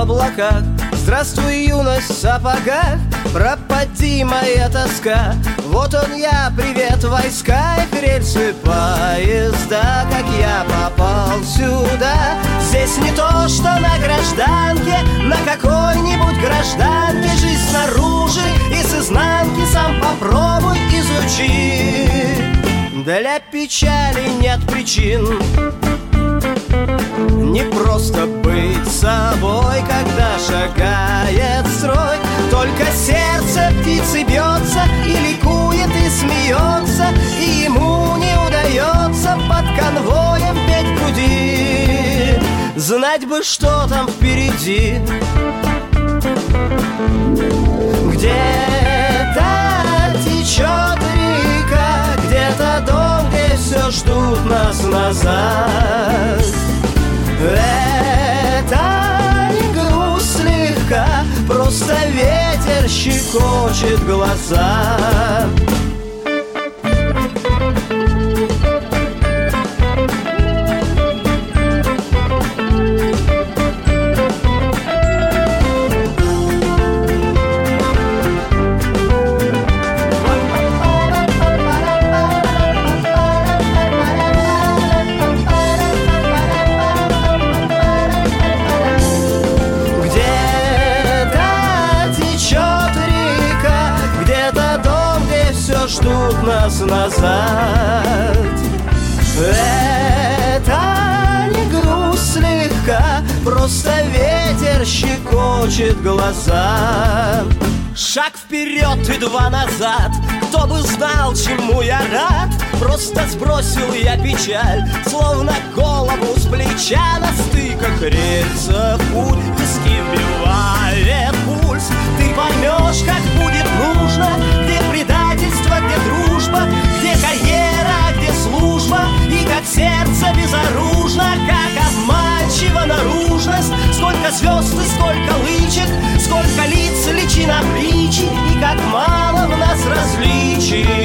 облаках. Здравствуй, юность в сапогах, пропади моя тоска. Вот он я, привет, войска, их рельсы поезда. Как я попал сюда? Здесь не то, что на гражданке, на какой-нибудь гражданке. Жизнь снаружи и с изнанки сам попробуй изучи. Для печали нет причин. Не просто быть собой, когда шагает строй. Только сердце птицы бьется и ликует, и смеется, и ему не удается под конвоем петь в груди. Знать бы, что там впереди. Где-то течет река, где-то дом, где все ждут нас назад. Это не грусть слегка, просто ветер щекочет глаза. Ждут нас назад. Это не грусть слегка, просто ветер щекочет глаза. Шаг вперед и два назад, кто бы знал, чему я рад. Просто сбросил я печаль, словно голову с плеча. На стыках рельсов путь, виски вбивает пульс. Ты поймешь, как будет нужно, где предательство, где дружба, где карьера, где служба, и как сердце безоружно, как обманчива наружность. Сколько звезд и сколько лычек, сколько лиц, личин обличий, и как мало в нас различий.